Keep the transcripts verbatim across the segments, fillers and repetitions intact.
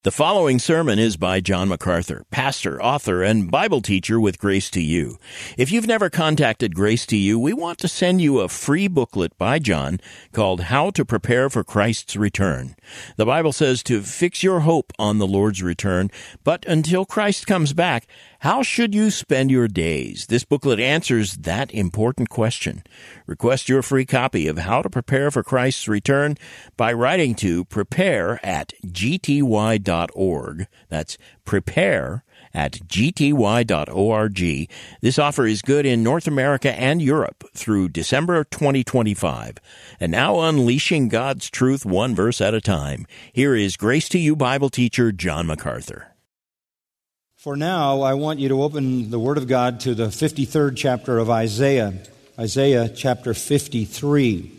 The following sermon is by John MacArthur, pastor, author, and Bible teacher with Grace to You. If you've never contacted Grace to You, we want to send you a free booklet by John called How to Prepare for Christ's Return. The Bible says to fix your hope on the Lord's return, but until Christ comes back, how should you spend your days? This booklet answers that important question. Request your free copy of How to Prepare for Christ's Return by writing to prepare at g t y dot org. That's prepare at g t y dot org. This offer is good in North America and Europe through December twenty twenty-five. And now unleashing God's truth one verse at a time. Here is Grace to You Bible teacher John MacArthur. For now, I want you to open the Word of God to the fifty-third chapter of Isaiah, Isaiah chapter fifty-three.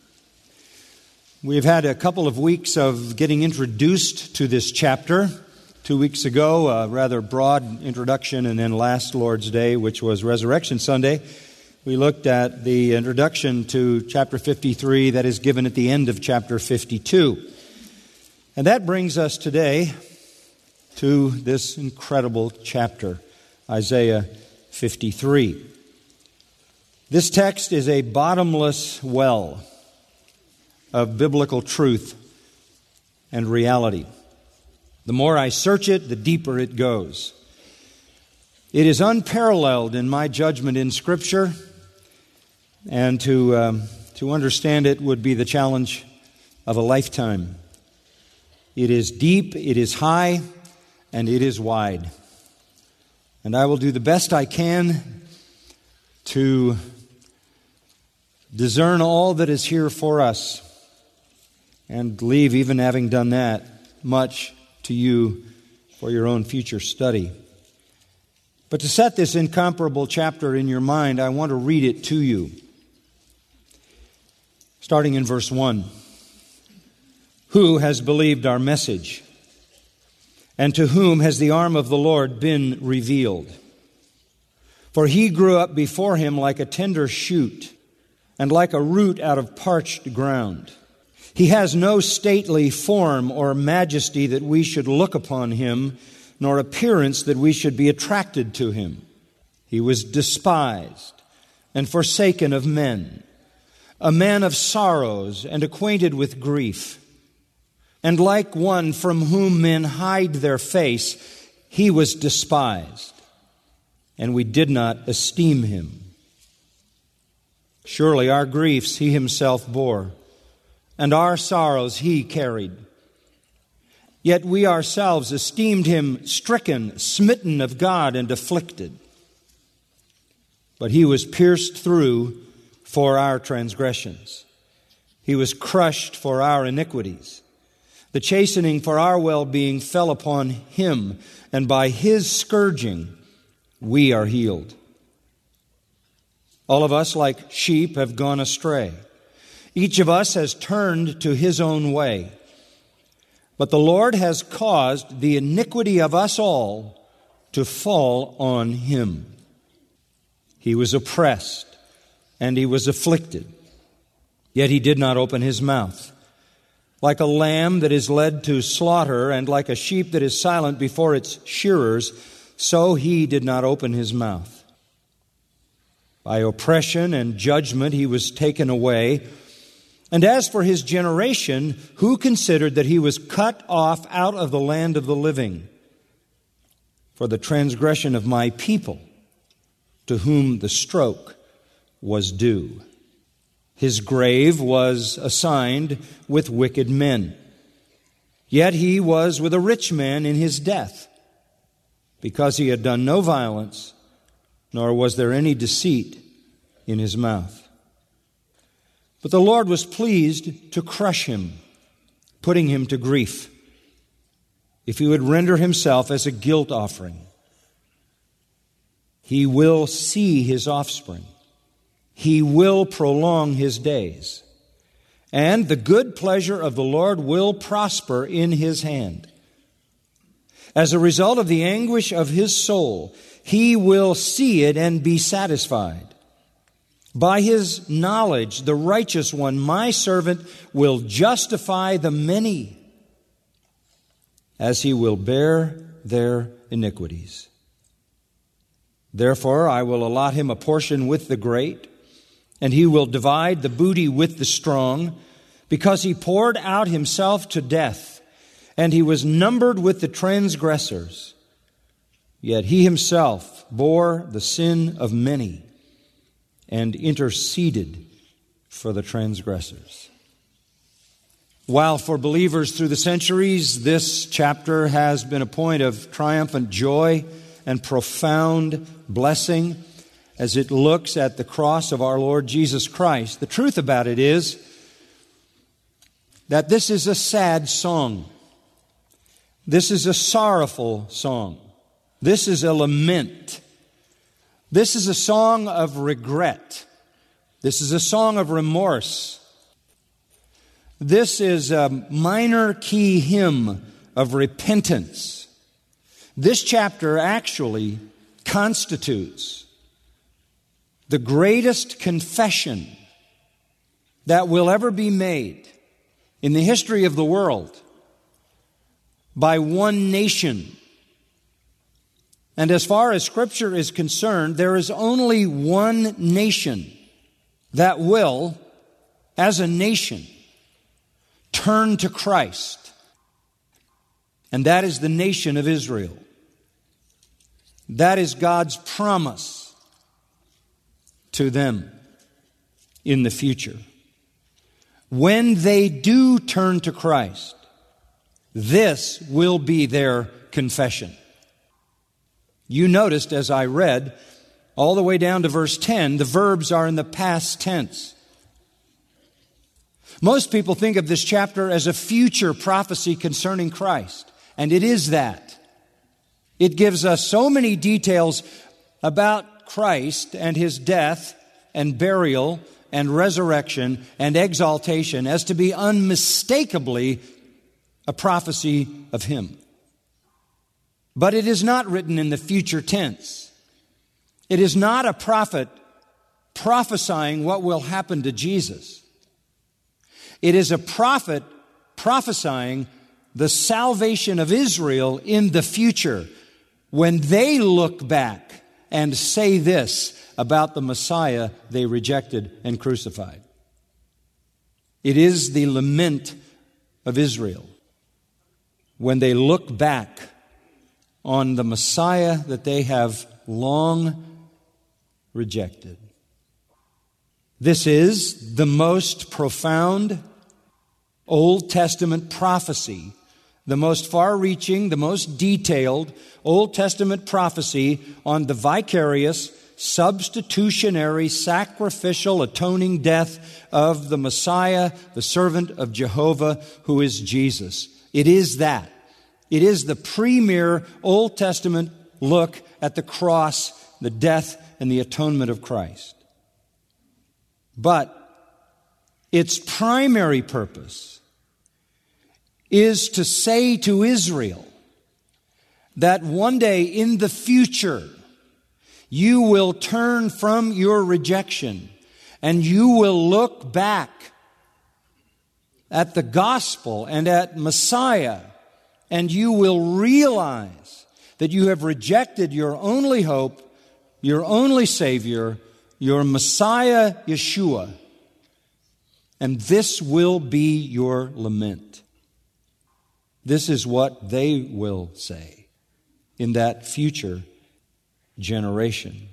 We've had a couple of weeks of getting introduced to this chapter. Two weeks ago, a rather broad introduction, and then last Lord's Day, which was Resurrection Sunday, we looked at the introduction to chapter fifty-three that is given at the end of chapter fifty-two. And that brings us today to this incredible chapter, Isaiah fifty-three. This text is a bottomless well of biblical truth and reality. The more I search it, the deeper it goes. It is unparalleled in my judgment in Scripture, and to, um, to understand it would be the challenge of a lifetime. It is deep, it is high, and it is wide. And I will do the best I can to discern all that is here for us and leave, even having done that, much to you for your own future study. But to set this incomparable chapter in your mind, I want to read it to you. Starting in verse one. Who has believed our message? And to whom has the arm of the Lord been revealed? For he grew up before him like a tender shoot, and like a root out of parched ground. He has no stately form or majesty that we should look upon him, nor appearance that we should be attracted to him. He was despised and forsaken of men, a man of sorrows and acquainted with grief. And like one from whom men hide their face, he was despised, and we did not esteem him. Surely our griefs he himself bore, and our sorrows he carried. Yet we ourselves esteemed him stricken, smitten of God, and afflicted. But he was pierced through for our transgressions. He was crushed for our iniquities. The chastening for our well-being fell upon him, and by his scourging we are healed. All of us, like sheep, have gone astray. Each of us has turned to his own way. But the Lord has caused the iniquity of us all to fall on him. He was oppressed and he was afflicted, yet he did not open his mouth. Like a lamb that is led to slaughter, and like a sheep that is silent before its shearers, so he did not open his mouth. By oppression and judgment he was taken away. And as for his generation, who considered that he was cut off out of the land of the living? For the transgression of my people, to whom the stroke was due. His grave was assigned with wicked men. Yet he was with a rich man in his death, because he had done no violence, nor was there any deceit in his mouth. But the Lord was pleased to crush him, putting him to grief, if he would render himself as a guilt offering. He will see his offspring. He will prolong his days. And the good pleasure of the Lord will prosper in his hand. As a result of the anguish of his soul, he will see it and be satisfied. By his knowledge, the righteous one, my servant, will justify the many. as he will bear their iniquities. Therefore I will allot him a portion with the great, and he will divide the booty with the strong, because he poured out himself to death, and he was numbered with the transgressors. Yet he himself bore the sin of many and interceded for the transgressors. While for believers through the centuries, this chapter has been a point of triumphant joy and profound blessing as it looks at the cross of our Lord Jesus Christ, the truth about it is that this is a sad song. This is a sorrowful song. This is a lament. This is a song of regret. This is a song of remorse. This is a minor key hymn of repentance. This chapter actually constitutes the greatest confession that will ever be made in the history of the world by one nation. And as far as Scripture is concerned, there is only one nation that will, as a nation, turn to Christ. And that is the nation of Israel. That is God's promise to them in the future. When they do turn to Christ, this will be their confession. You noticed as I read, all the way down to verse ten, the verbs are in the past tense. Most people think of this chapter as a future prophecy concerning Christ, and it is that. It gives us so many details about Christ and His death and burial and resurrection and exaltation as to be unmistakably a prophecy of Him. But it is not written in the future tense. It is not a prophet prophesying what will happen to Jesus. It is a prophet prophesying the salvation of Israel in the future when they look back and say this about the Messiah they rejected and crucified. It is the lament of Israel when they look back on the Messiah that they have long rejected. This is the most profound Old Testament prophecy, the most far-reaching, the most detailed Old Testament prophecy on the vicarious, substitutionary, sacrificial, atoning death of the Messiah, the servant of Jehovah, who is Jesus. It is that. It is the premier Old Testament look at the cross, the death, and the atonement of Christ. But its primary purpose is to say to Israel that one day in the future you will turn from your rejection and you will look back at the gospel and at Messiah, and you will realize that you have rejected your only hope, your only Savior, your Messiah, Yeshua. And this will be your lament. This is what they will say in that future generation.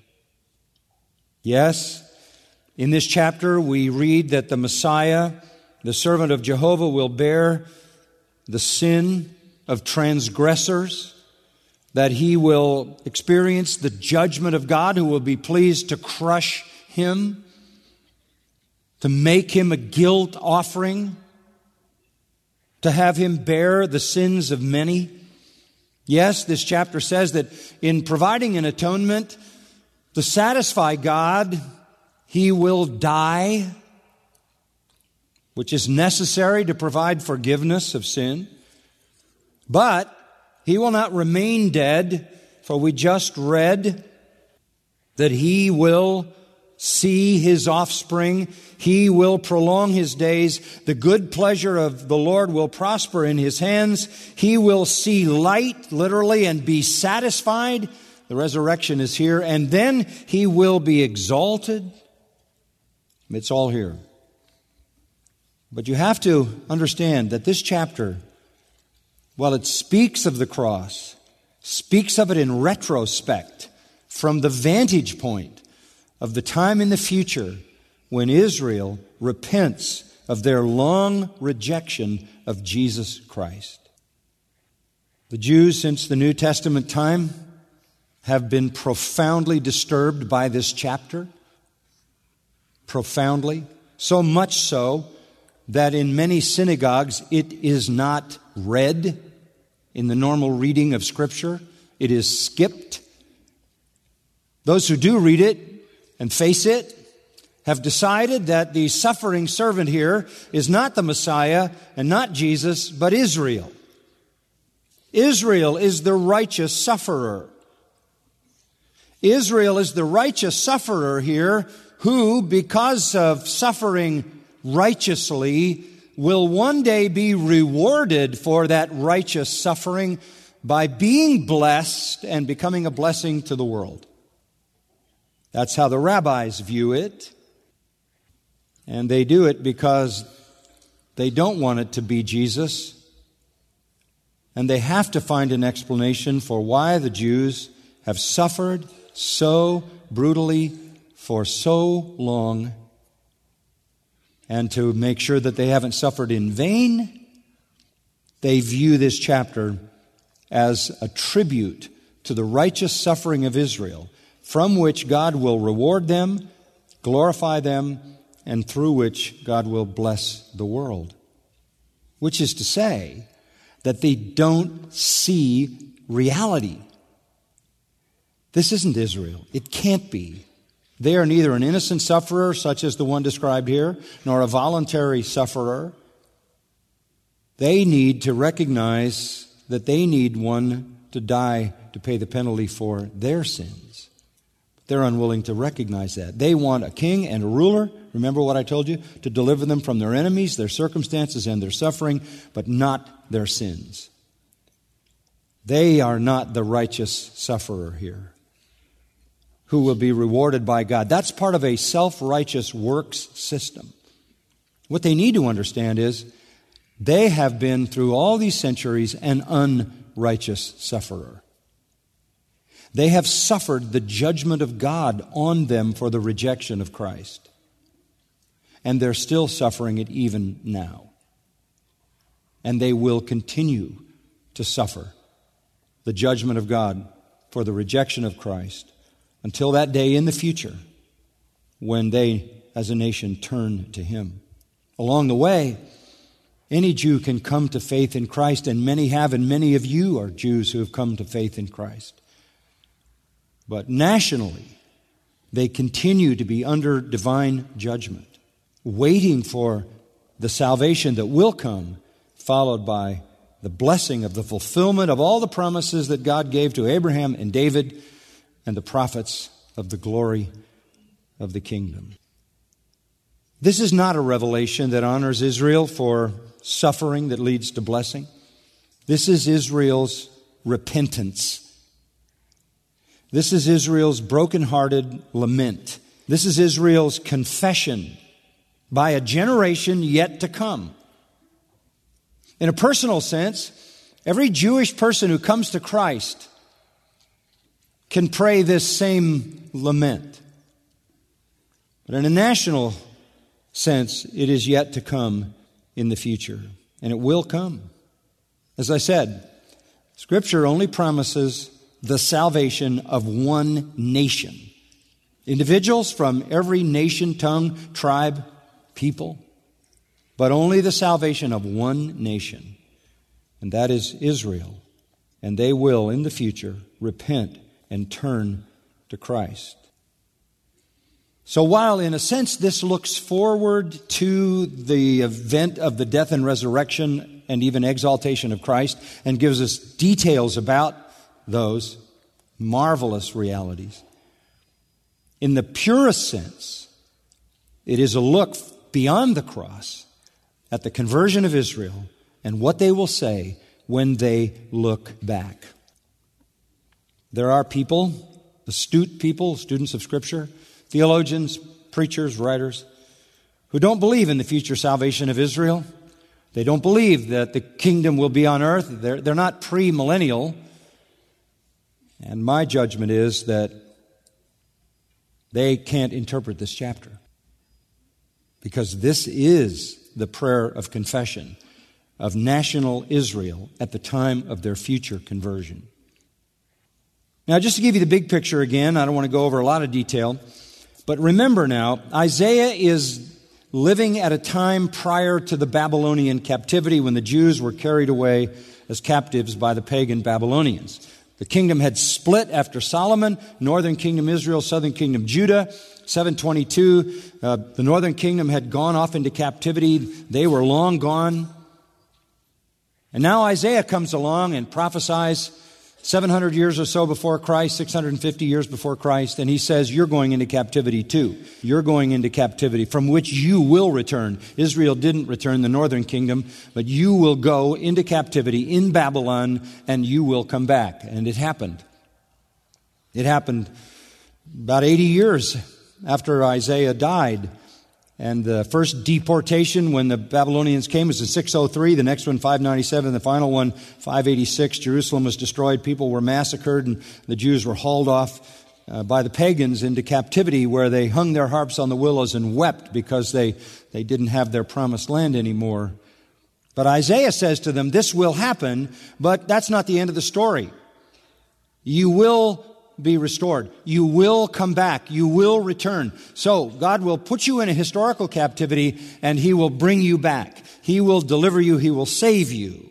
Yes, in this chapter we read that the Messiah, the servant of Jehovah, will bear the sin of transgressors, that He will experience the judgment of God, who will be pleased to crush Him, to make Him a guilt offering, to have Him bear the sins of many. Yes, this chapter says that in providing an atonement to satisfy God, He will die, which is necessary to provide forgiveness of sin. But He will not remain dead, for we just read that He will see his offspring. He will prolong his days. The good pleasure of the Lord will prosper in his hands. He will see light, literally, and be satisfied. The resurrection is here. And then he will be exalted. It's all here. But you have to understand that this chapter, while it speaks of the cross, speaks of it in retrospect, from the vantage point of the time in the future when Israel repents of their long rejection of Jesus Christ. The Jews, since the New Testament time, have been profoundly disturbed by this chapter. Profoundly. So much so that in many synagogues it is not read in the normal reading of Scripture. It is skipped. Those who do read it and face it have decided that the suffering servant here is not the Messiah and not Jesus, but Israel. Israel is the righteous sufferer. Israel is the righteous sufferer here who, because of suffering righteously, will one day be rewarded for that righteous suffering by being blessed and becoming a blessing to the world. That's how the rabbis view it. And they do it because they don't want it to be Jesus. And they have to find an explanation for why the Jews have suffered so brutally for so long. And to make sure that they haven't suffered in vain, they view this chapter as a tribute to the righteous suffering of Israel, from which God will reward them, glorify them, and through which God will bless the world. Which is to say that they don't see reality. This isn't Israel. It can't be. They are neither an innocent sufferer, such as the one described here, nor a voluntary sufferer. They need to recognize that they need one to die to pay the penalty for their sins. They're unwilling to recognize that. They want a king and a ruler, remember what I told you, to deliver them from their enemies, their circumstances, and their suffering, but not their sins. They are not the righteous sufferer here, who will be rewarded by God. That's part of a self-righteous works system. What they need to understand is they have been, through all these centuries, an unrighteous sufferer. They have suffered the judgment of God on them for the rejection of Christ. And they're still suffering it even now. And they will continue to suffer the judgment of God for the rejection of Christ until that day in the future when they, as a nation, turn to Him. Along the way, any Jew can come to faith in Christ, and many have, and many of you are Jews who have come to faith in Christ. But nationally, they continue to be under divine judgment, waiting for the salvation that will come, followed by the blessing of the fulfillment of all the promises that God gave to Abraham and David and the prophets of the glory of the kingdom. This is not a revelation that honors Israel for suffering that leads to blessing. This is Israel's repentance. This is Israel's brokenhearted lament. This is Israel's confession by a generation yet to come. In a personal sense, every Jewish person who comes to Christ can pray this same lament. But in a national sense, it is yet to come in the future. And it will come. As I said, Scripture only promises the salvation of one nation. Individuals from every nation, tongue, tribe, people. But only the salvation of one nation. And that is Israel. And they will, in the future, repent and turn to Christ. So while in a sense this looks forward to the event of the death and resurrection and even exaltation of Christ and gives us details about those marvelous realities, In the purest sense, it is a look beyond the cross at the conversion of Israel and what they will say when they look back. There are people, astute people, students of Scripture, theologians, preachers, writers, who don't believe in the future salvation of Israel. They don't believe that the kingdom will be on earth. They're, they're not pre-millennial. And my judgment is that they can't interpret this chapter, because this is the prayer of confession of national Israel at the time of their future conversion. Now, just to give you the big picture again, I don't want to go over a lot of detail, but remember now, Isaiah is living at a time prior to the Babylonian captivity when the Jews were carried away as captives by the pagan Babylonians. The kingdom had split after Solomon, northern kingdom Israel, southern kingdom Judah. seven twenty-two, uh, the northern kingdom had gone off into captivity. They were long gone. And now Isaiah comes along and prophesies seven hundred years or so before Christ, six hundred fifty years before Christ, and he says, you're going into captivity too. You're going into captivity from which you will return. Israel didn't return, the northern kingdom, but you will go into captivity in Babylon and you will come back. And it happened. It happened about eighty years after Isaiah died. And the first deportation when the Babylonians came was in six oh three, the next one five ninety-seven, the final one five eighty-six. Jerusalem was destroyed, people were massacred, and the Jews were hauled off uh, by the pagans into captivity, where they hung their harps on the willows and wept because they, they didn't have their promised land anymore. But Isaiah says to them, this will happen, but that's not the end of the story. You will be restored. You will come back. You will return. So God will put you in a historical captivity and He will bring you back. He will deliver you. He will save you.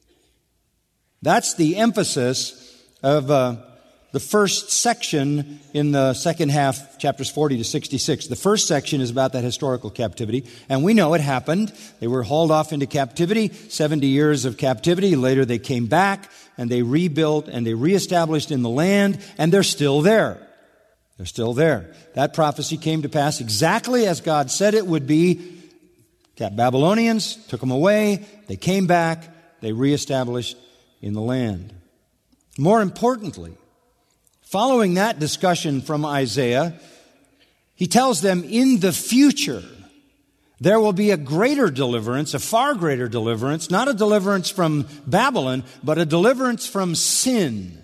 That's the emphasis of uh, the first section in the second half, chapters forty to sixty-six. The first section is about that historical captivity, and we know it happened. They were hauled off into captivity, seventy years of captivity. Later they came back, and they rebuilt, and they reestablished in the land, and they're still there. They're still there. That prophecy came to pass exactly as God said it would be. Babylonians took them away. They came back. They reestablished in the land. More importantly, following that discussion from Isaiah, he tells them in the future there will be a greater deliverance, a far greater deliverance, not a deliverance from Babylon, but a deliverance from sin.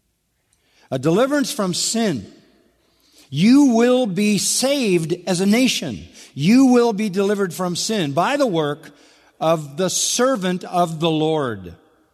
A deliverance from sin. You will be saved as a nation. You will be delivered from sin by the work of the servant of the Lord.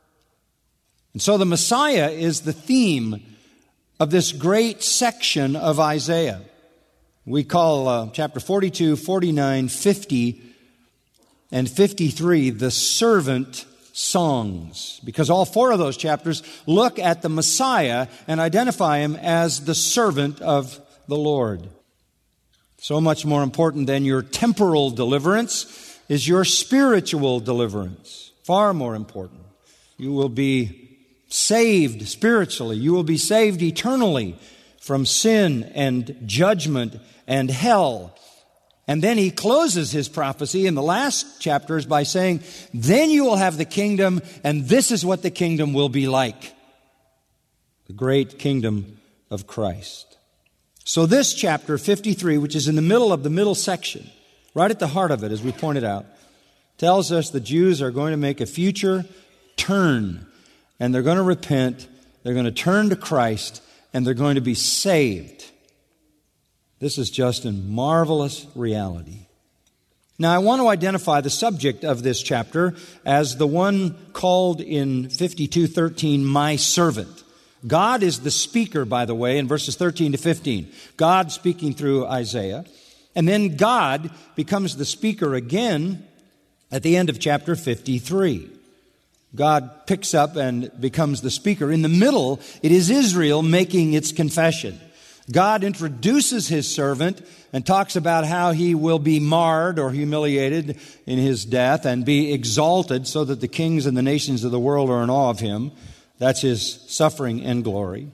And so the Messiah is the theme of this great section of Isaiah. We call uh, chapter forty-two, forty-nine, fifty, and fifty-three the servant songs, because all four of those chapters look at the Messiah and identify Him as the servant of the Lord. So much more important than your temporal deliverance is your spiritual deliverance. Far more important. You will be saved spiritually. You will be saved eternally from sin and judgment and hell. And then he closes his prophecy in the last chapters by saying, then you will have the kingdom, and this is what the kingdom will be like. The great kingdom of Christ. So this chapter fifty-three, which is in the middle of the middle section, right at the heart of it, as we pointed out, tells us the Jews are going to make a future turn. And they're going to repent, they're going to turn to Christ, and they're going to be saved. This is just a marvelous reality. Now, I want to identify the subject of this chapter as the one called in fifty-two thirteen, my servant. God is the speaker, by the way, in verses thirteen to fifteen. God speaking through Isaiah. And then God becomes the speaker again at the end of chapter fifty-three. God picks up and becomes the speaker. In the middle, it is Israel making its confession. God introduces His servant and talks about how he will be marred or humiliated in his death and be exalted so that the kings and the nations of the world are in awe of him. That's His suffering and glory.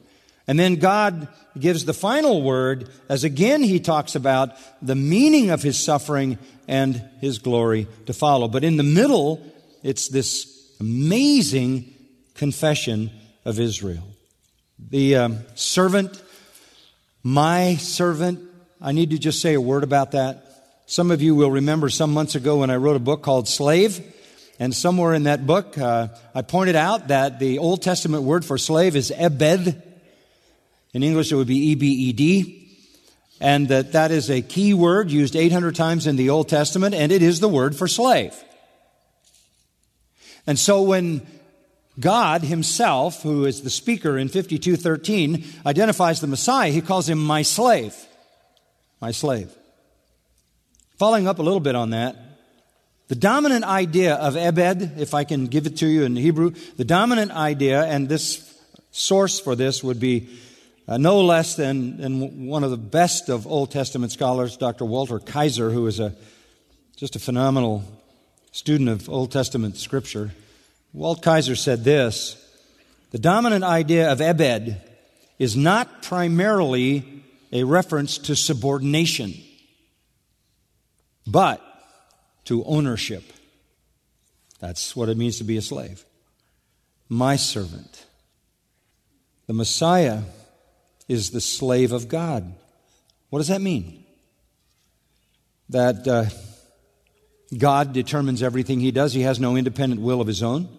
And then God gives the final word as again he talks about the meaning of his suffering and his glory to follow. But in the middle, it's this amazing confession of Israel. The um, servant, my servant, I need to just say a word about that. Some of you will remember some months ago when I wrote a book called Slave. And somewhere in that book, uh, I pointed out that the Old Testament word for slave is ebed. In English, it would be E B E D. And that that is a key word used eight hundred times in the Old Testament, and it is the word for slave. And so when God himself, who is the speaker in fifty-two thirteen, identifies the Messiah, he calls him my slave. My slave. Following up a little bit on that, the dominant idea of ebed, if I can give it to you in Hebrew, the dominant idea, and this source for this would be uh, no less than, than one of the best of Old Testament scholars, Doctor Walter Kaiser, who is a just a phenomenal student of Old Testament Scripture. Walt Kaiser said this: the dominant idea of ebed is not primarily a reference to subordination, but to ownership. That's what it means to be a slave. My servant. The Messiah is the slave of God. What does that mean? That uh, God determines everything he does. He has no independent will of his own.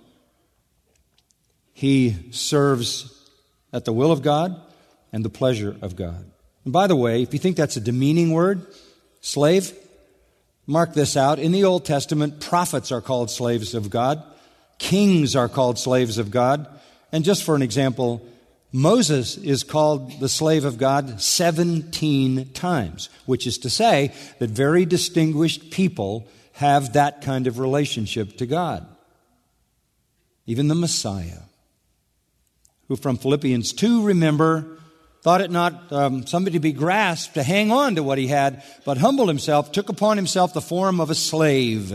He serves at the will of God and the pleasure of God. And by the way, if you think that's a demeaning word, slave, mark this out. In the Old Testament, prophets are called slaves of God. Kings are called slaves of God. And just for an example, Moses is called the slave of God seventeen times, which is to say that very distinguished people have that kind of relationship to God. Even the Messiah, who from Philippians two, remember, thought it not um, something to be grasped to hang on to what he had, but humbled himself, took upon himself the form of a slave.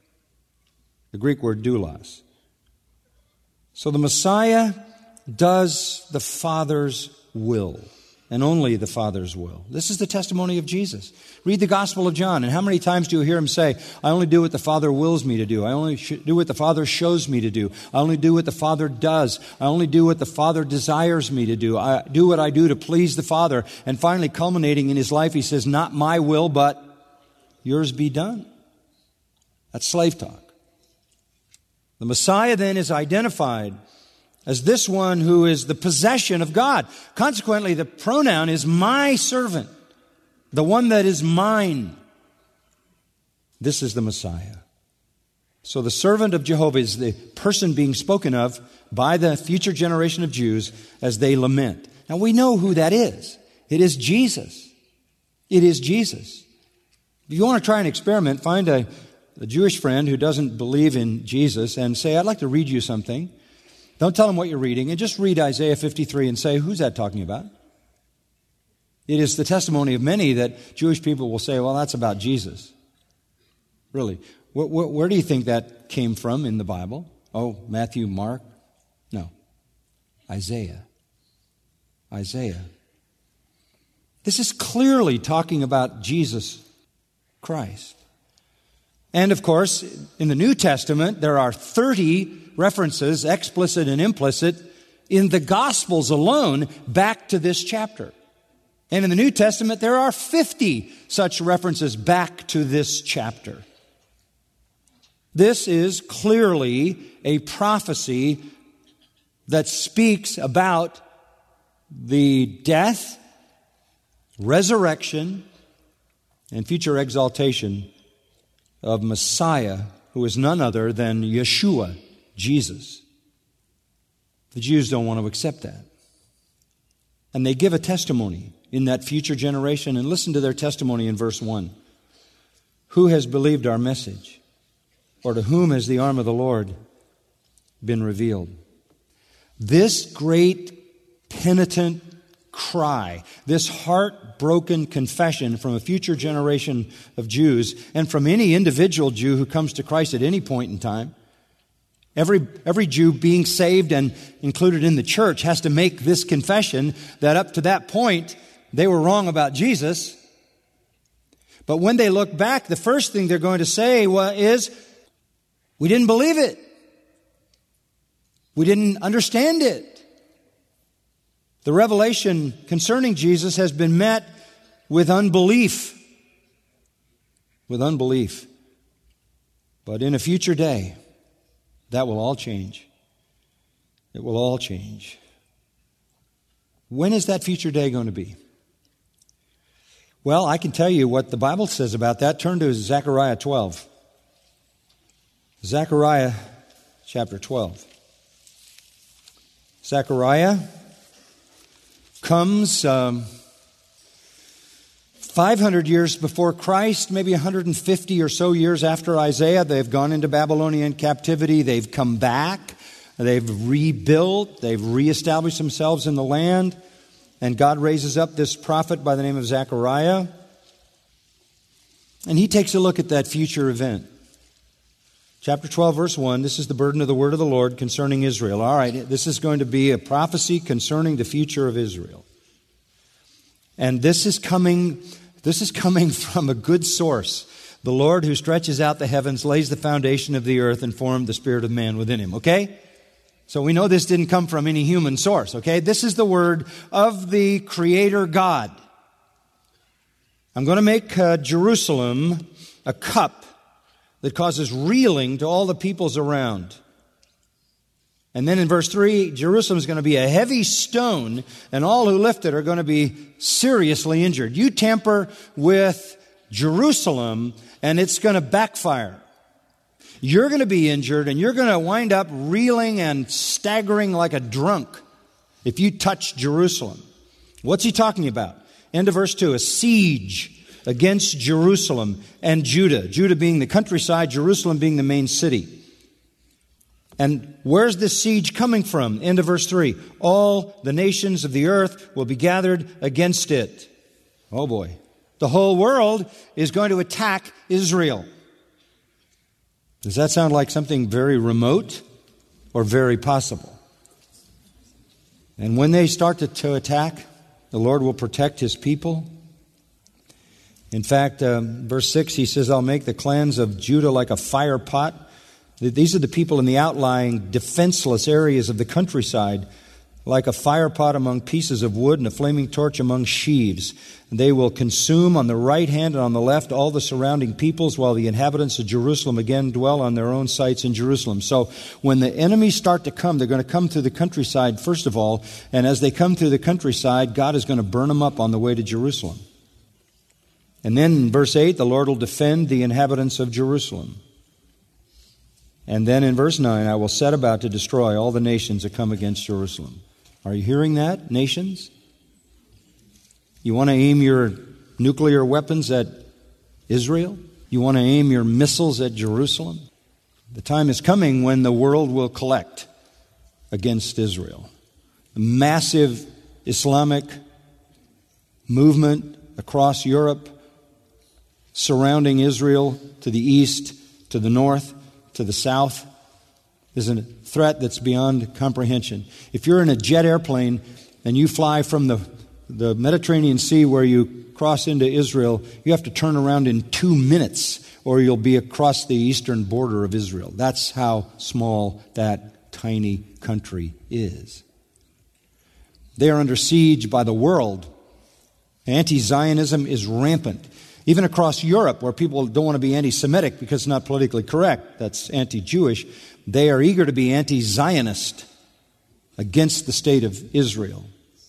The Greek word doulos. So the Messiah does the Father's will, and only the Father's will. This is the testimony of Jesus. Read the Gospel of John, and how many times do you hear him say, I only do what the Father wills me to do. I only do what the Father shows me to do. I only do what the Father does. I only do what the Father desires me to do. I do what I do to please the Father. And finally, culminating in his life, he says, not my will, but yours be done. That's slave talk. The Messiah then is identified as this one who is the possession of God. Consequently, the pronoun is my servant, the one that is mine. This is the Messiah. So the servant of Jehovah is the person being spoken of by the future generation of Jews as they lament. Now we know who that is. It is Jesus. It is Jesus. If you want to try an experiment, find a, a Jewish friend who doesn't believe in Jesus and say, I'd like to read you something. Don't tell them what you're reading, and just read Isaiah fifty-three and say, who's that talking about? It is the testimony of many that Jewish people will say, well, that's about Jesus. Really. Where, where, where do you think that came from in the Bible? Oh, Matthew, Mark? No. Isaiah. Isaiah. This is clearly talking about Jesus Christ. And of course, in the New Testament, there are thirty references, explicit and implicit, in the Gospels alone back to this chapter. And in the New Testament, there are fifty such references back to this chapter. This is clearly a prophecy that speaks about the death, resurrection, and future exaltation of Messiah, who is none other than Yeshua, Jesus. The Jews don't want to accept that. And they give a testimony in that future generation. And listen to their testimony in verse one. Who has believed our message? Or to whom has the arm of the Lord been revealed? This great penitent cry, this heartbroken confession from a future generation of Jews and from any individual Jew who comes to Christ at any point in time, Every, every Jew being saved and included in the church has to make this confession that up to that point, they were wrong about Jesus. But when they look back, the first thing they're going to say well, is, we didn't believe it. We didn't understand it. The revelation concerning Jesus has been met with unbelief. With unbelief. But in a future day, that will all change. It will all change. When is that future day going to be? Well, I can tell you what the Bible says about that. Turn to Zechariah twelve. Zechariah chapter twelve. Zechariah comes um, five hundred years before Christ, maybe one hundred fifty or so years after Isaiah. They've gone into Babylonian captivity. They've come back. They've rebuilt. They've reestablished themselves in the land. And God raises up this prophet by the name of Zechariah. And he takes a look at that future event. Chapter twelve, verse one, this is the burden of the word of the Lord concerning Israel. All right, this is going to be a prophecy concerning the future of Israel. And this is coming, this is coming from a good source. The Lord who stretches out the heavens, lays the foundation of the earth, and formed the spirit of man within him. Okay? So we know this didn't come from any human source. Okay? This is the word of the Creator God. I'm going to make uh, Jerusalem a cup that causes reeling to all the peoples around. And then in verse three, Jerusalem is going to be a heavy stone, and all who lift it are going to be seriously injured. You tamper with Jerusalem, and it's going to backfire. You're going to be injured, and you're going to wind up reeling and staggering like a drunk if you touch Jerusalem. What's he talking about? End of verse two, a siege against Jerusalem and Judah. Judah being the countryside, Jerusalem being the main city. And where's this siege coming from? End of verse three. All the nations of the earth will be gathered against it. Oh boy. The whole world is going to attack Israel. Does that sound like something very remote or very possible? And when they start to, to attack, the Lord will protect His people. In fact, um, verse six, He says, I'll make the clans of Judah like a fire pot. These are the people in the outlying, defenseless areas of the countryside, like a fire pot among pieces of wood and a flaming torch among sheaves. They will consume on the right hand and on the left all the surrounding peoples, while the inhabitants of Jerusalem again dwell on their own sites in Jerusalem. So when the enemies start to come, they're going to come through the countryside first of all, and as they come through the countryside, God is going to burn them up on the way to Jerusalem. And then in verse eight, the Lord will defend the inhabitants of Jerusalem. And then in verse nine, I will set about to destroy all the nations that come against Jerusalem. Are you hearing that, nations? You want to aim your nuclear weapons at Israel? You want to aim your missiles at Jerusalem? The time is coming when the world will collect against Israel. A massive Islamic movement across Europe surrounding Israel to the east, to the north, to the south is a threat that's beyond comprehension. If you're in a jet airplane and you fly from the, the Mediterranean Sea where you cross into Israel, you have to turn around in two minutes or you'll be across the eastern border of Israel. That's how small that tiny country is. They are under siege by the world. Anti-Zionism is rampant. Even across Europe, where people don't want to be anti-Semitic because it's not politically correct, that's anti-Jewish, they are eager to be anti-Zionist against the state of Israel.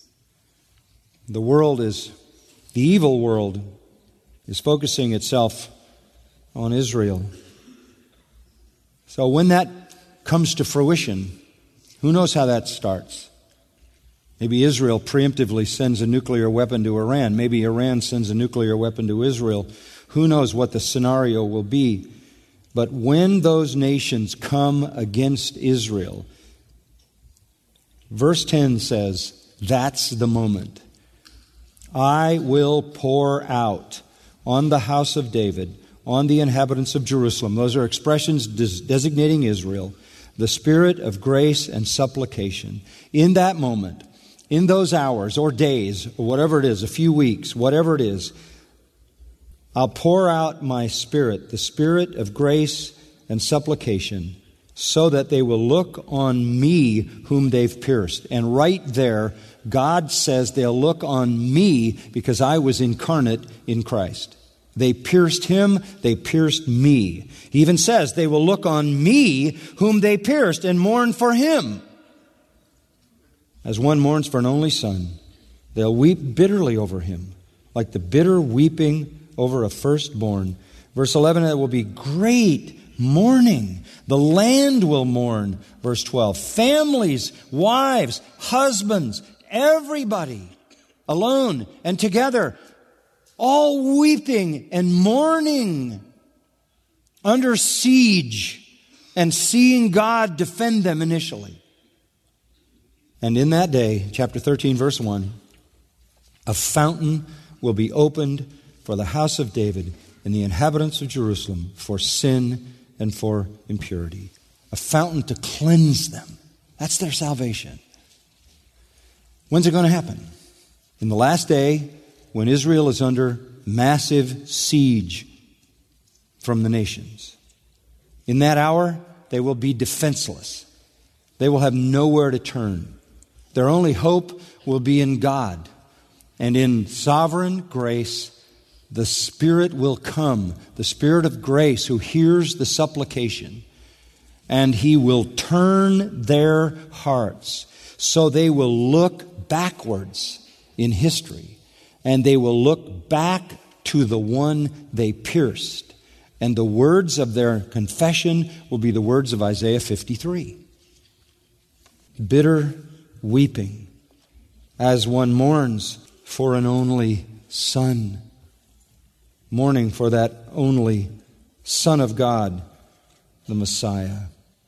The world is, the evil world is focusing itself on Israel. So when that comes to fruition, who knows how that starts? Maybe Israel preemptively sends a nuclear weapon to Iran. Maybe Iran sends a nuclear weapon to Israel. Who knows what the scenario will be? But when those nations come against Israel, verse ten says, that's the moment. I will pour out on the house of David, on the inhabitants of Jerusalem. Those are expressions des- designating Israel. the Spirit of grace and supplication. In that moment, in those hours or days, or whatever it is, a few weeks, whatever it is, I'll pour out my Spirit, the Spirit of grace and supplication, so that they will look on me whom they've pierced. And right there, God says they'll look on me because I was incarnate in Christ. They pierced him, they pierced me. He even says they will look on me whom they pierced and mourn for him. As one mourns for an only son, they'll weep bitterly over him, like the bitter weeping over a firstborn. Verse eleven, it will be great mourning. The land will mourn. Verse twelve, families, wives, husbands, everybody alone and together, all weeping and mourning, under siege and seeing God defend them initially. And in that day, chapter thirteen, verse one, a fountain will be opened for the house of David and the inhabitants of Jerusalem for sin and for impurity. A fountain to cleanse them. That's their salvation. When's it going to happen? In the last day, when Israel is under massive siege from the nations. In that hour, they will be defenseless. They will have nowhere to turn. Their only hope will be in God. And in sovereign grace, the Spirit will come, the Spirit of grace who hears the supplication, and He will turn their hearts so they will look backwards in history, and they will look back to the one they pierced. And the words of their confession will be the words of Isaiah fifty-three. Bitter weeping as one mourns for an only son. Mourning for that only Son of God, the Messiah.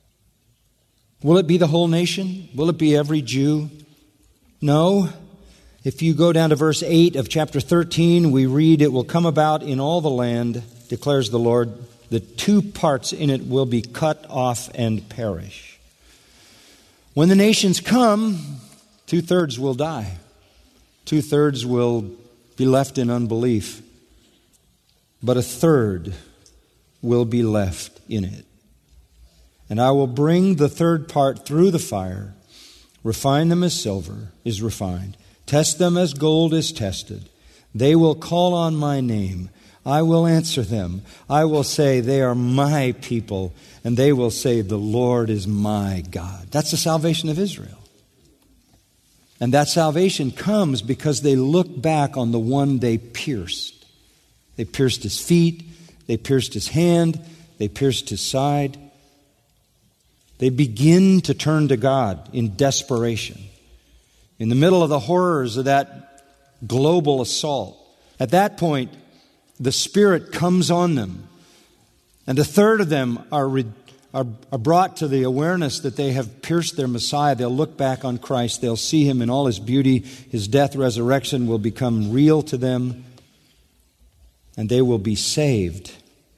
Will it be the whole nation? Will it be every Jew? No. If you go down to verse eight of chapter thirteen, we read, "It will come about in all the land, declares the Lord, the two parts in it will be cut off and perish." When the nations come, two-thirds will die. Two-thirds will be left in unbelief. But a third will be left in it. And I will bring the third part through the fire, refine them as silver is refined, test them as gold is tested. They will call on my name. I will answer them. I will say, they are my people. And they will say, the Lord is my God. That's the salvation of Israel. And that salvation comes because they look back on the one they pierced. They pierced his feet. They pierced his hand. They pierced his side. They begin to turn to God in desperation. In the middle of the horrors of that global assault, at that point, the Spirit comes on them. And a third of them are, re- are, are brought to the awareness that they have pierced their Messiah. They'll look back on Christ. They'll see Him in all His beauty. His death, resurrection will become real to them. And they will be saved.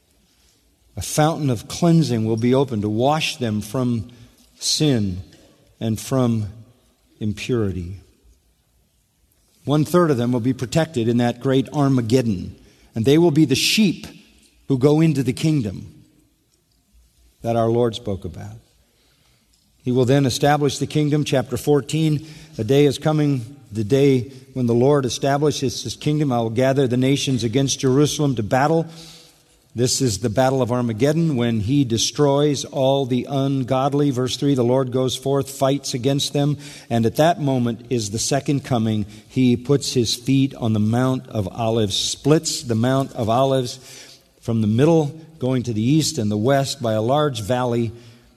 A fountain of cleansing will be opened to wash them from sin and from impurity. One third of them will be protected in that great Armageddon. And they will be the sheep who go into the kingdom that our Lord spoke about. He will then establish the kingdom. Chapter fourteen, a day is coming, the day when the Lord establishes His kingdom. I will gather the nations against Jerusalem to battle. This is the battle of Armageddon, when He destroys all the ungodly. Verse three, the Lord goes forth, fights against them, and at that moment is the second coming. He puts His feet on the Mount of Olives, splits the Mount of Olives from the middle, going to the east and the west by a large valley,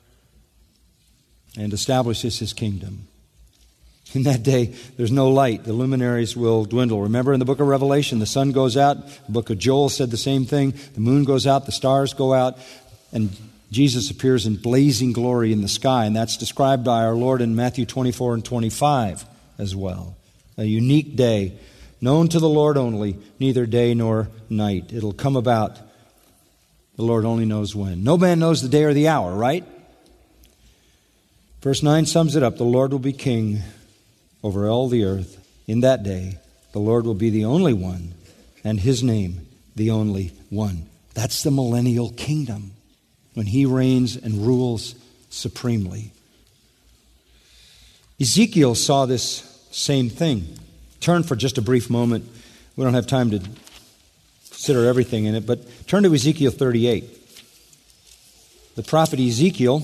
and establishes His kingdom. In that day, there's no light. The luminaries will dwindle. Remember in the book of Revelation, the sun goes out. The book of Joel said the same thing. The moon goes out, the stars go out, and Jesus appears in blazing glory in the sky. And that's described by our Lord in Matthew twenty-four and twenty-five as well. A unique day, known to the Lord only, neither day nor night. It'll come about. The Lord only knows when. No man knows the day or the hour, right? Verse nine sums it up. The Lord will be king over all the earth. In that day, the Lord will be the only one, and His name the only one. That's the millennial kingdom, when He reigns and rules supremely. Ezekiel saw this same thing. Turn for just a brief moment. We don't have time to consider everything in it, but turn to Ezekiel thirty-eight. The prophet Ezekiel,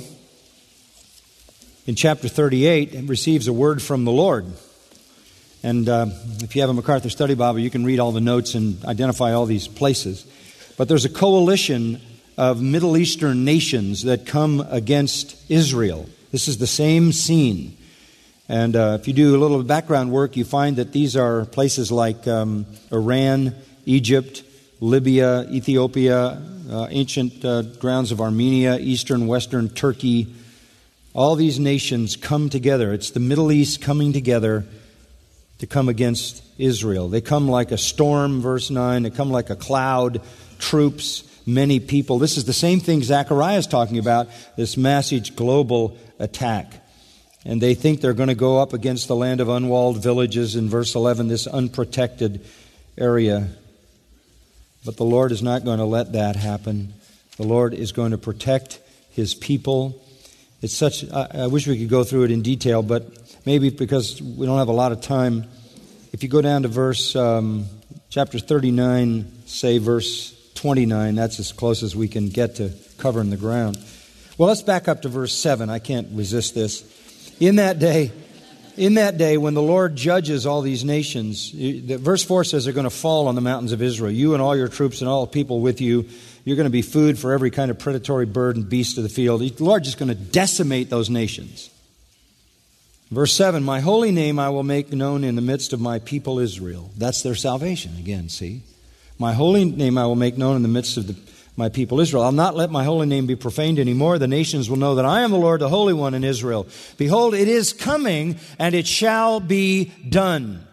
in chapter thirty-eight, receives a word from the Lord. And uh, if you have a MacArthur Study Bible, you can read all the notes and identify all these places. But there's a coalition of Middle Eastern nations that come against Israel. This is the same scene. And uh, if you do a little background work, you find that these are places like um, Iran, Egypt, Libya, Ethiopia, uh, ancient uh, grounds of Armenia, eastern, western Turkey. All these nations come together. It's the Middle East coming together to come against Israel. They come like a storm, verse nine. They come like a cloud, troops, many people. This is the same thing Zechariah is talking about, this massive global attack. And they think they're going to go up against the land of unwalled villages in verse eleven, this unprotected area. But the Lord is not going to let that happen. The Lord is going to protect His people. It's such, I, I wish we could go through it in detail, but maybe because we don't have a lot of time, if you go down to verse, um, chapter thirty-nine, say verse twenty-nine, that's as close as we can get to covering the ground. Well, let's back up to verse seven. I can't resist this. In that day, in that day when the Lord judges all these nations, verse four says they're going to fall on the mountains of Israel. You and all your troops and all people with you, you're going to be food for every kind of predatory bird and beast of the field. The Lord's just going to decimate those nations. Verse seven, my holy name I will make known in the midst of my people Israel. That's their salvation again, see? My holy name I will make known in the midst of the, my people Israel. I'll not let my holy name be profaned anymore. The nations will know that I am the Lord, the Holy One in Israel. Behold, it is coming, and it shall be done.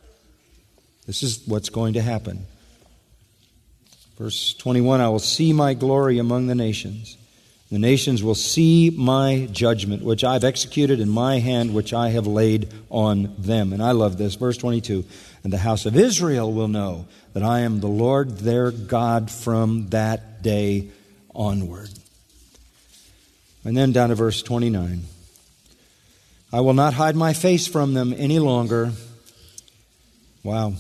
This is what's going to happen. Verse twenty-one, I will see my glory among the nations. The nations will see my judgment, which I've executed in my hand, which I have laid on them. And I love this. Verse twenty-two, and the house of Israel will know that I am the Lord their God from that day onward. And then down to verse twenty-nine. I will not hide my face from them any longer. Wow.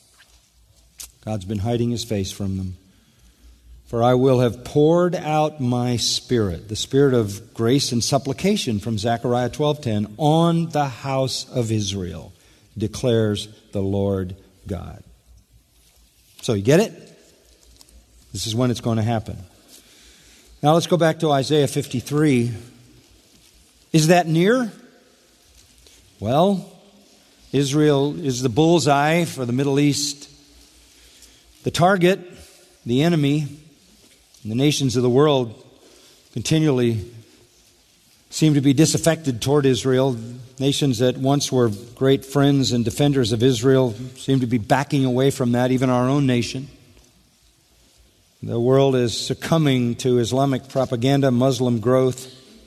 God's been hiding His face from them. For I will have poured out my Spirit, the Spirit of grace and supplication from Zechariah twelve ten, on the house of Israel, declares the Lord God. So you get it? This is when it's going to happen. Now let's go back to Isaiah fifty-three. Is that near? Well, Israel is the bullseye for the Middle East. The target, the enemy, and the nations of the world continually seem to be disaffected toward Israel. Nations that once were great friends and defenders of Israel seem to be backing away from that, even our own nation. The world is succumbing to Islamic propaganda, Muslim growth,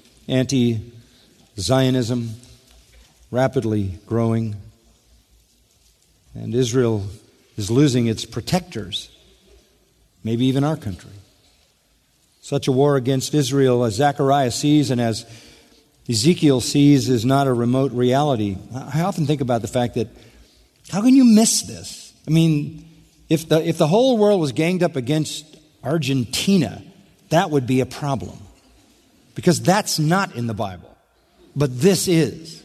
anti-Zionism, rapidly growing. And Israel is losing its protectors, maybe even our country. Such a war against Israel as Zechariah sees and as Ezekiel sees is not a remote reality. I often think about the fact that how can you miss this? I mean, if the if the whole world was ganged up against Argentina, that would be a problem. Because that's not in the Bible. But this is.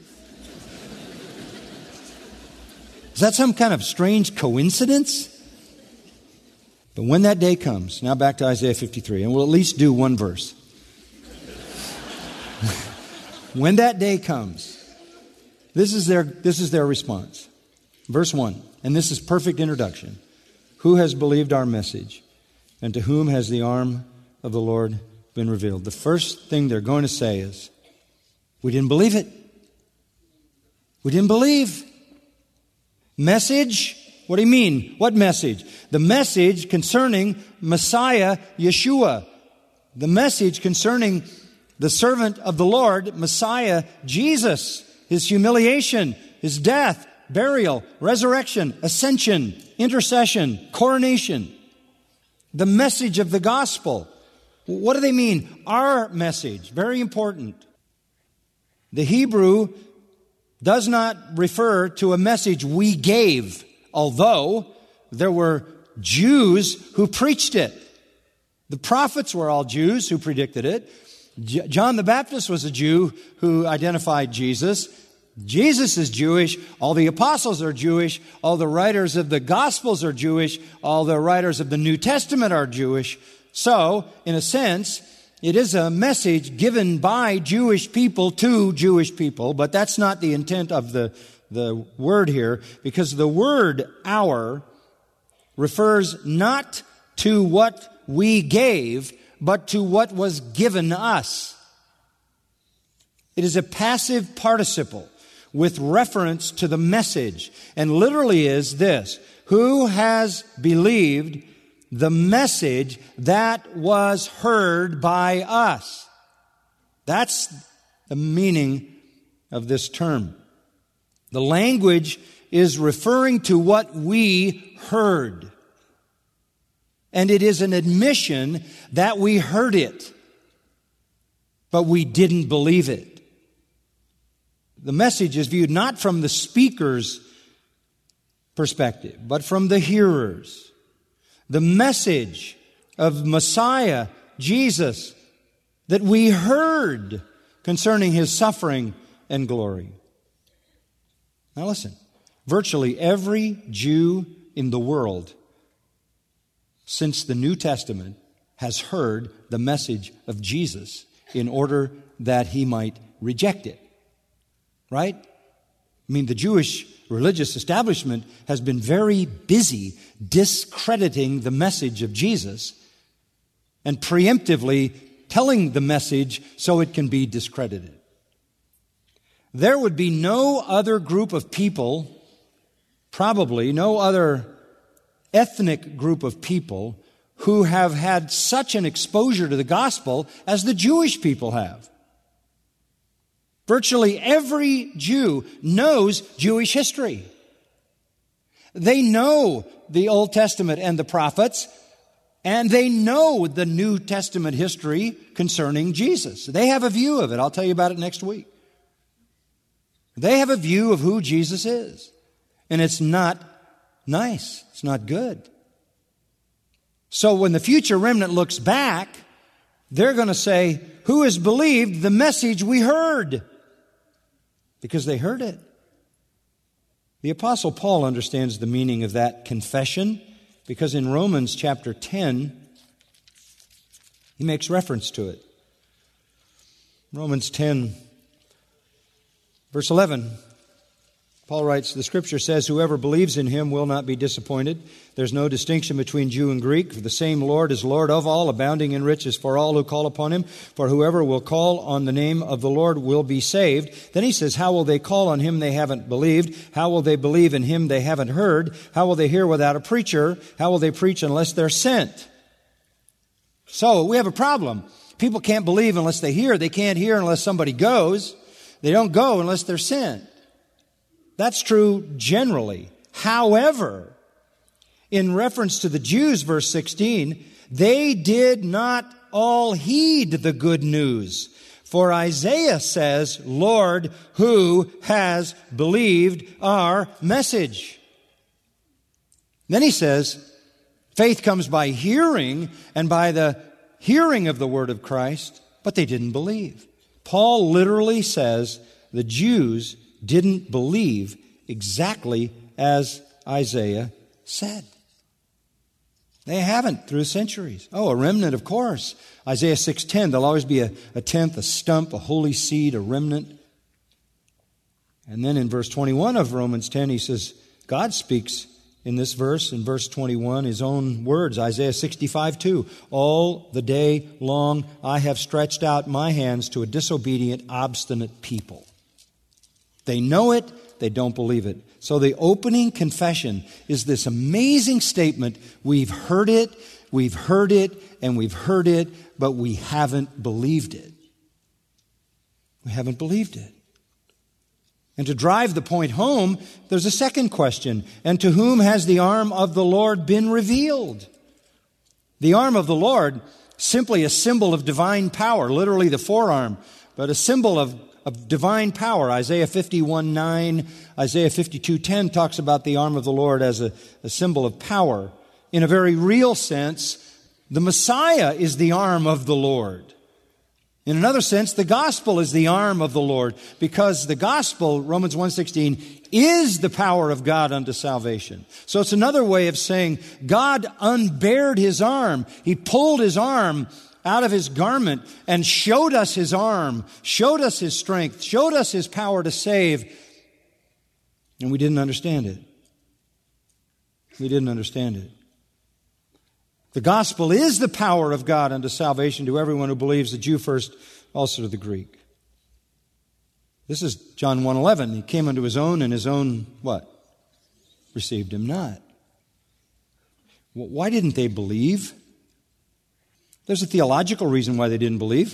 Is that some kind of strange coincidence? But when that day comes, now back to Isaiah fifty-three, and we'll at least do one verse. When that day comes, this is their this is their response. Verse one, and this is perfect introduction. Who has believed our message, and to whom has the arm of the Lord been revealed? The first thing they're going to say is, we didn't believe it. We didn't believe. Message? What do you mean? What message? The message concerning Messiah Yeshua. The message concerning the servant of the Lord, Messiah, Jesus, His humiliation, His death, burial, resurrection, ascension, intercession, coronation. The message of the gospel. What do they mean? Our message. Very important. The Hebrew does not refer to a message we gave, although there were Jews who preached it. The prophets were all Jews who predicted it. J- John the Baptist was a Jew who identified Jesus. Jesus is Jewish. All the apostles are Jewish. All the writers of the Gospels are Jewish. All the writers of the New Testament are Jewish. So, in a sense, it is a message given by Jewish people to Jewish people, but that's not the intent of the, the word here, because the word our refers not to what we gave, but to what was given us. It is a passive participle with reference to the message, and literally is this: who has believed the message that was heard by us? That's the meaning of this term. The language is referring to what we heard. And it is an admission that we heard it, but we didn't believe it. The message is viewed not from the speaker's perspective, but from the hearer's. The message of Messiah, Jesus, that we heard concerning His suffering and glory. Now listen, virtually every Jew in the world since the New Testament has heard the message of Jesus in order that he might reject it. Right? I mean, the Jewish religious establishment has been very busy discrediting the message of Jesus and preemptively telling the message so it can be discredited. There would be no other group of people, probably no other ethnic group of people who have had such an exposure to the gospel as the Jewish people have. Virtually every Jew knows Jewish history. They know the Old Testament and the prophets, and they know the New Testament history concerning Jesus. They have a view of it. I'll tell you about it next week. They have a view of who Jesus is, and it's not nice. It's not good. So when the future remnant looks back, they're going to say, who has believed the message we heard? Because they heard it. The Apostle Paul understands the meaning of that confession, because in Romans chapter ten, he makes reference to it. Romans ten, verse eleven. Paul writes, the Scripture says, whoever believes in Him will not be disappointed. There's no distinction between Jew and Greek, for the same Lord is Lord of all, abounding in riches for all who call upon Him. For whoever will call on the name of the Lord will be saved. Then he says, how will they call on Him they haven't believed? How will they believe in Him they haven't heard? How will they hear without a preacher? How will they preach unless they're sent? So we have a problem. People can't believe unless they hear. They can't hear unless somebody goes. They don't go unless they're sent. That's true generally. However, in reference to the Jews, verse sixteen, they did not all heed the good news. For Isaiah says, Lord, who has believed our message? Then he says, faith comes by hearing, and by the hearing of the word of Christ, but they didn't believe. Paul literally says the Jews didn't believe exactly as Isaiah said. They haven't through centuries. Oh, a remnant, of course. Isaiah six ten, there'll always be a, a tenth, a stump, a holy seed, a remnant. And then in verse twenty-one of Romans ten, he says, God speaks in this verse, in verse twenty-one, His own words, Isaiah sixty-five two. All the day long I have stretched out my hands to a disobedient, obstinate people. They know it, they don't believe it. So the opening confession is this amazing statement, we've heard it, we've heard it, and we've heard it, but we haven't believed it. We haven't believed it. And to drive the point home, there's a second question. And to whom has the arm of the Lord been revealed? The arm of the Lord, simply a symbol of divine power, literally the forearm, but a symbol of, of divine power. Isaiah fifty-one nine, Isaiah fifty-two ten talks about the arm of the Lord as a, a symbol of power. In a very real sense, the Messiah is the arm of the Lord. In another sense, the gospel is the arm of the Lord, because the gospel, Romans one sixteen, is the power of God unto salvation. So it's another way of saying God unbared his arm. He pulled his arm out of his garment and showed us his arm, showed us his strength, showed us his power to save. And we didn't understand it. We didn't understand it. The gospel is the power of God unto salvation to everyone who believes, the Jew first, also to the Greek. This is John one eleven. He came unto his own, and his own, what? Received him not. Why didn't they believe? There's a theological reason why they didn't believe.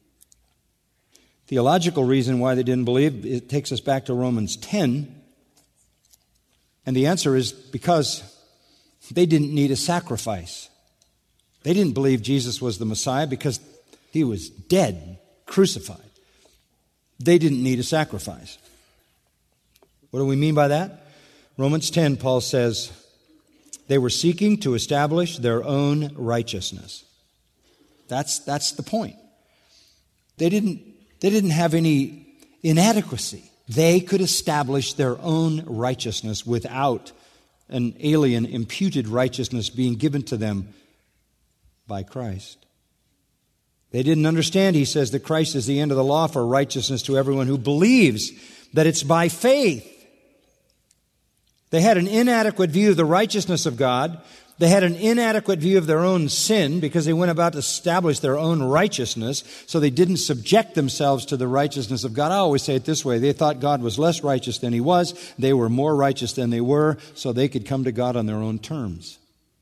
Theological reason why they didn't believe, it takes us back to Romans ten. And the answer is because they didn't need a sacrifice. They didn't believe Jesus was the Messiah because he was dead, crucified. They didn't need a sacrifice. What do we mean by that? Romans ten, Paul says, they were seeking to establish their own righteousness. That's, that's the point. They didn't, they didn't have any inadequacy. They could establish their own righteousness without an alien imputed righteousness being given to them by Christ. They didn't understand, he says, that Christ is the end of the law for righteousness to everyone who believes, that it's by faith. They had an inadequate view of the righteousness of God. They had an inadequate view of their own sin because they went about to establish their own righteousness, so they didn't subject themselves to the righteousness of God. I always say it this way. They thought God was less righteous than he was. They were more righteous than they were, so they could come to God on their own terms.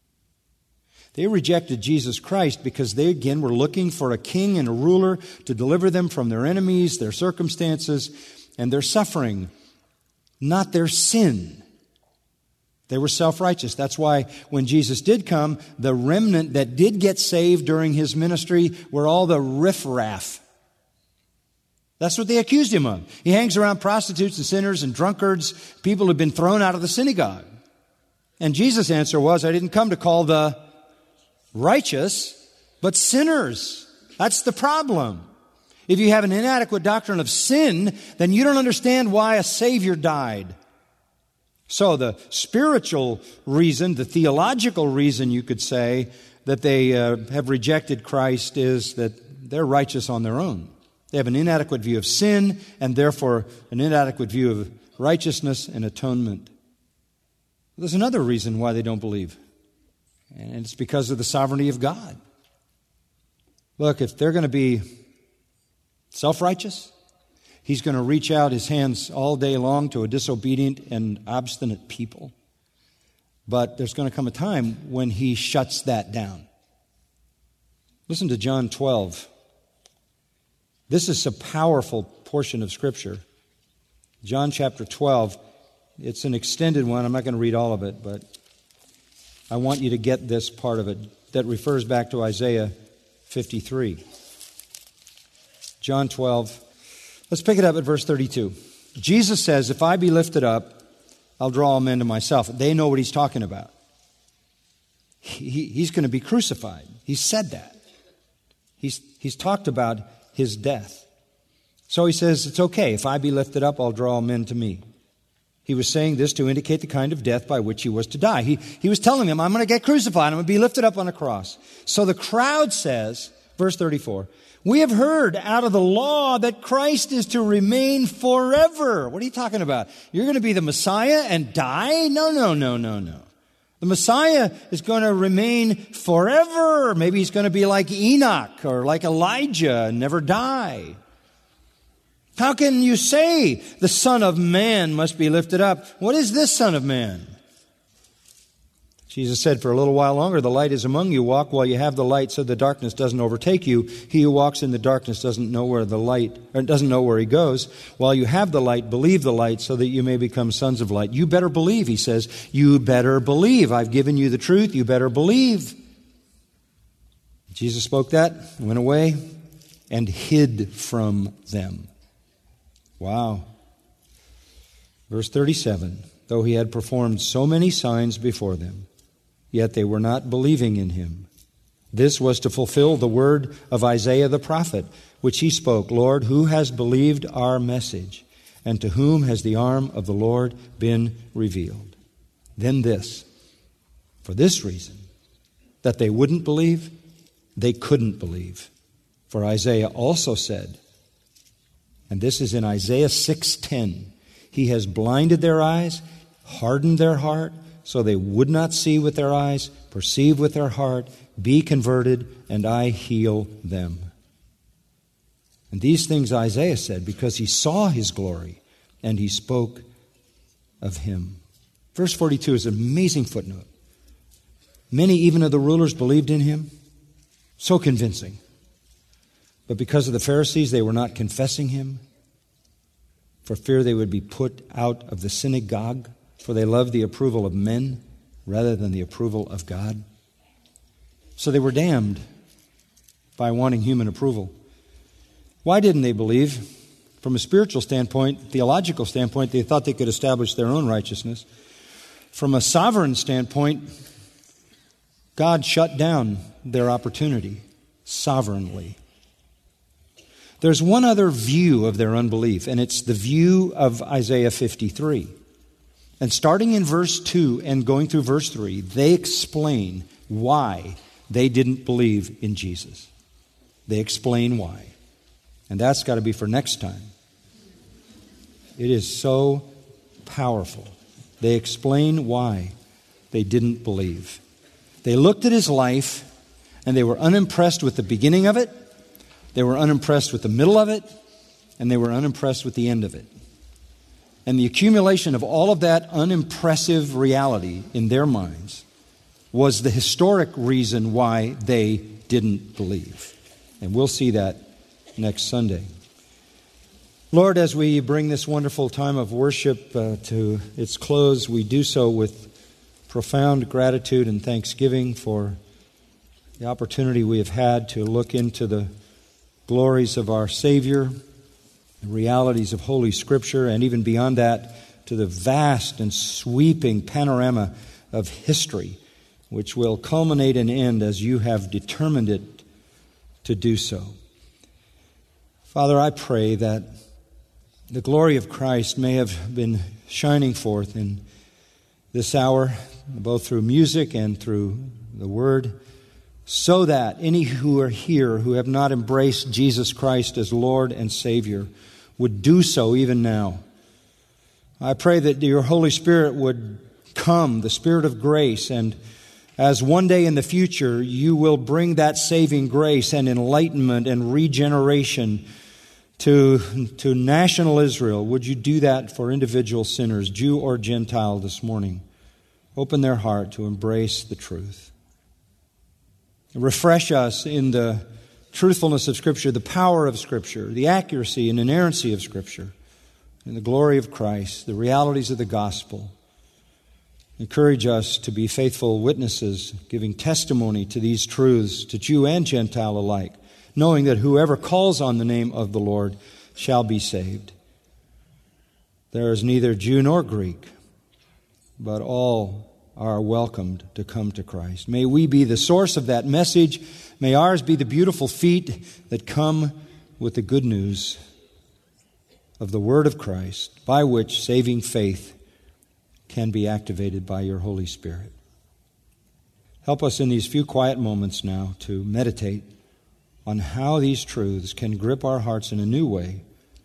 They rejected Jesus Christ because they, again, were looking for a king and a ruler to deliver them from their enemies, their circumstances, and their suffering, not their sin. They were self-righteous. That's why when Jesus did come, the remnant that did get saved during his ministry were all the riffraff. That's what they accused him of. He hangs around prostitutes and sinners and drunkards, people who've been thrown out of the synagogue. And Jesus' answer was, I didn't come to call the righteous, but sinners. That's the problem. If you have an inadequate doctrine of sin, then you don't understand why a Savior died. So the spiritual reason, the theological reason, you could say, that they uh, have rejected Christ is that they're righteous on their own. They have an inadequate view of sin and therefore an inadequate view of righteousness and atonement. There's another reason why they don't believe, and it's because of the sovereignty of God. Look, if they're going to be self-righteous, he's going to reach out his hands all day long to a disobedient and obstinate people. But there's going to come a time when he shuts that down. Listen to John twelve. This is a powerful portion of Scripture. John chapter twelve. It's an extended one. I'm not going to read all of it, but I want you to get this part of it that refers back to Isaiah fifty-three. John twelve. Let's pick it up at verse thirty-two. Jesus says, if I be lifted up, I'll draw all men to myself. They know what he's talking about. He, he's going to be crucified. He said that. He's, he's talked about his death. So he says, it's okay. If I be lifted up, I'll draw all men to me. He was saying this to indicate the kind of death by which he was to die. He, he was telling them, I'm going to get crucified. I'm going to be lifted up on a cross. So the crowd says, verse thirty-four, we have heard out of the law that Christ is to remain forever. What are you talking about? You're going to be the Messiah and die? No, no, no, no, no. The Messiah is going to remain forever. Maybe he's going to be like Enoch or like Elijah and never die. How can you say the Son of Man must be lifted up? What is this Son of Man? Jesus said, for a little while longer, the light is among you. Walk while you have the light so the darkness doesn't overtake you. He who walks in the darkness doesn't know where the light, or doesn't know where he goes. While you have the light, believe the light so that you may become sons of light. You better believe, he says. You better believe. I've given you the truth. You better believe. Jesus spoke that, went away, and hid from them. Wow. Verse thirty-seven, though he had performed so many signs before them, yet they were not believing in him. This was to fulfill the word of Isaiah the prophet, which he spoke, Lord, who has believed our message, and to whom has the arm of the Lord been revealed? Then this, for this reason, that they wouldn't believe, they couldn't believe. For Isaiah also said, and this is in Isaiah six ten, he has blinded their eyes, hardened their heart, so they would not see with their eyes, perceive with their heart, be converted, and I heal them. And these things Isaiah said because he saw his glory, and he spoke of him. Verse forty-two is an amazing footnote. Many even of the rulers believed in him. So convincing. But because of the Pharisees, they were not confessing him, for fear they would be put out of the synagogue. For they loved the approval of men rather than the approval of God. So they were damned by wanting human approval. Why didn't they believe? From a spiritual standpoint, theological standpoint, they thought they could establish their own righteousness. From a sovereign standpoint, God shut down their opportunity sovereignly. There's one other view of their unbelief, and it's the view of Isaiah fifty-three. And starting in verse two and going through verse three, they explain why they didn't believe in Jesus. They explain why. And that's got to be for next time. It is so powerful. They explain why they didn't believe. They looked at his life, and they were unimpressed with the beginning of it, they were unimpressed with the middle of it, and they were unimpressed with the end of it. And the accumulation of all of that unimpressive reality in their minds was the historic reason why they didn't believe. And we'll see that next Sunday. Lord, as we bring this wonderful time of worship uh, to its close, we do so with profound gratitude and thanksgiving for the opportunity we have had to look into the glories of our Savior, the realities of Holy Scripture, and even beyond that, to the vast and sweeping panorama of history, which will culminate and end as you have determined it to do so. Father, I pray that the glory of Christ may have been shining forth in this hour, both through music and through the Word, so that any who are here who have not embraced Jesus Christ as Lord and Savior would do so even now. I pray that your Holy Spirit would come, the Spirit of grace, and as one day in the future you will bring that saving grace and enlightenment and regeneration to, to national Israel, would you do that for individual sinners, Jew or Gentile, this morning? Open their heart to embrace the truth. Refresh us in the truthfulness of Scripture, the power of Scripture, the accuracy and inerrancy of Scripture, and the glory of Christ, the realities of the gospel. Encourage us to be faithful witnesses, giving testimony to these truths to Jew and Gentile alike, knowing that whoever calls on the name of the Lord shall be saved. There is neither Jew nor Greek, but all are welcomed to come to Christ. May we be the source of that message. May ours be the beautiful feet that come with the good news of the Word of Christ, by which saving faith can be activated by your Holy Spirit. Help us in these few quiet moments now to meditate on how these truths can grip our hearts in a new way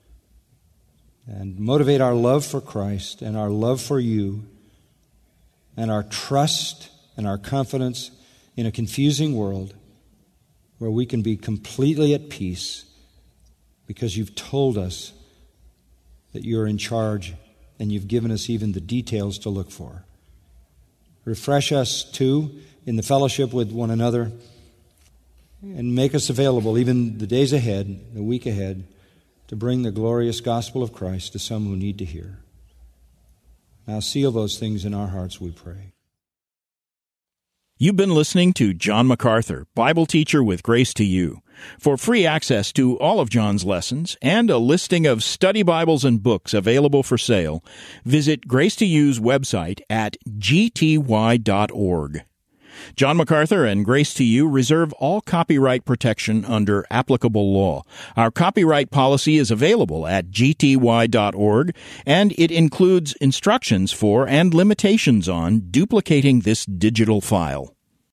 and motivate our love for Christ and our love for you and our trust and our confidence in a confusing world where we can be completely at peace because you've told us that you're in charge and you've given us even the details to look for. refresh us too in the fellowship with one another, and make us available even the days ahead, the week ahead, to bring the glorious gospel of Christ to some who need to hear. Now seal those things in our hearts, we pray. You've been listening to John MacArthur, Bible teacher with Grace to You. For free access to all of John's lessons and a listing of study Bibles and books available for sale, visit Grace to You's website at g t y dot org. John MacArthur and Grace to You reserve all copyright protection under applicable law. Our copyright policy is available at g t y dot org, and it includes instructions for and limitations on duplicating this digital file.